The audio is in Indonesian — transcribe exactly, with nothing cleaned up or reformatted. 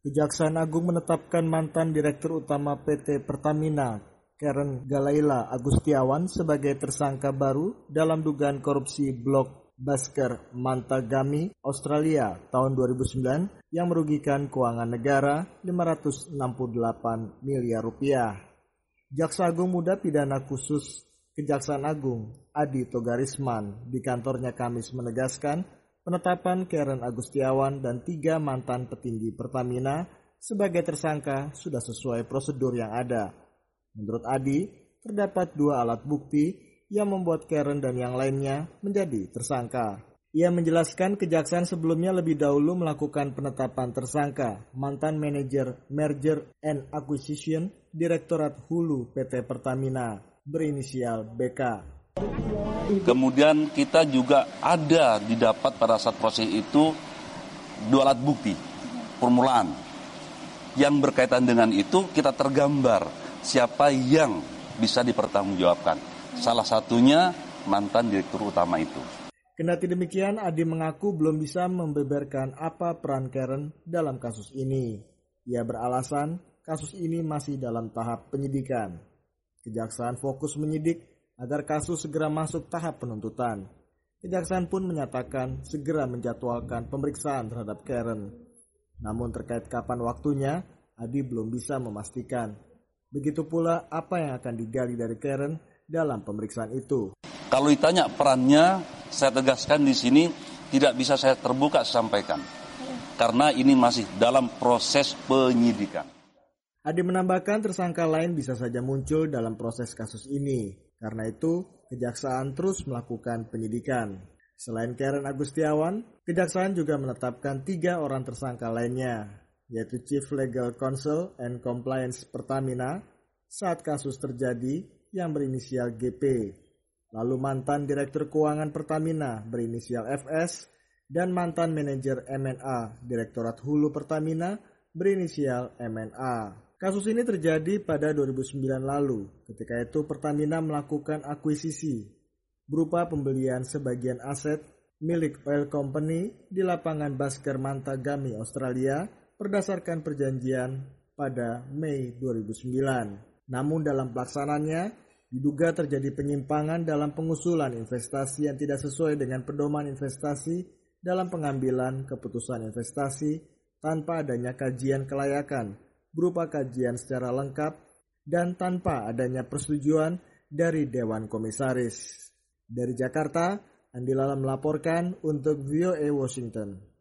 Kejaksaan Agung menetapkan mantan Direktur Utama P T Pertamina, Karen Galaila Agustiawan, sebagai tersangka baru dalam dugaan korupsi Blok Basker Mantagami, Australia tahun dua ribu sembilan yang merugikan keuangan negara lima ratus enam puluh delapan miliar rupiah. Jaksa Agung Muda Pidana Khusus Kejaksaan Agung Adi Togarisman di kantornya Kamis menegaskan penetapan Karen Agustiawan dan tiga mantan petinggi Pertamina sebagai tersangka sudah sesuai prosedur yang ada. Menurut Adi, terdapat dua alat bukti yang membuat Karen dan yang lainnya menjadi tersangka. Ia menjelaskan kejaksaan sebelumnya lebih dahulu melakukan penetapan tersangka mantan manajer Merger and Acquisition Direktorat Hulu P T Pertamina berinisial B K. Kemudian kita juga ada didapat pada saat proses itu dua alat bukti permulaan yang berkaitan dengan itu. Kita tergambar siapa yang bisa dipertanggungjawabkan. Salah satunya mantan direktur utama itu. Kendati demikian, Adi mengaku belum bisa membeberkan apa peran Karen dalam kasus ini. Ia beralasan kasus ini masih dalam tahap penyidikan. Kejaksaan fokus menyidik agar kasus segera masuk tahap penuntutan. Kejaksaan pun menyatakan segera menjadwalkan pemeriksaan terhadap Karen. Namun terkait kapan waktunya, Adi belum bisa memastikan. Begitu pula apa yang akan digali dari Karen dalam pemeriksaan itu. Kalau ditanya perannya, saya tegaskan di sini tidak bisa saya terbuka sampaikan. Karena ini masih dalam proses penyidikan. Adi menambahkan tersangka lain bisa saja muncul dalam proses kasus ini. Karena itu, kejaksaan terus melakukan penyidikan. Selain Karen Agustiawan, kejaksaan juga menetapkan tiga orang tersangka lainnya, yaitu Chief Legal Counsel and Compliance Pertamina saat kasus terjadi yang berinisial G P, lalu mantan Direktur Keuangan Pertamina berinisial F S, dan mantan manajer M and A Direktorat Hulu Pertamina berinisial M and A. Kasus ini terjadi pada dua ribu sembilan lalu. Ketika itu Pertamina melakukan akuisisi berupa pembelian sebagian aset milik oil company di lapangan Basker Mantagami, Australia berdasarkan perjanjian pada Mei dua ribu sembilan. Namun dalam pelaksanaannya diduga terjadi penyimpangan dalam pengusulan investasi yang tidak sesuai dengan pedoman investasi dalam pengambilan keputusan investasi tanpa adanya kajian kelayakan berupa kajian secara lengkap dan tanpa adanya persetujuan dari Dewan Komisaris. Dari Jakarta, Andi Lala melaporkan untuk V O A Washington.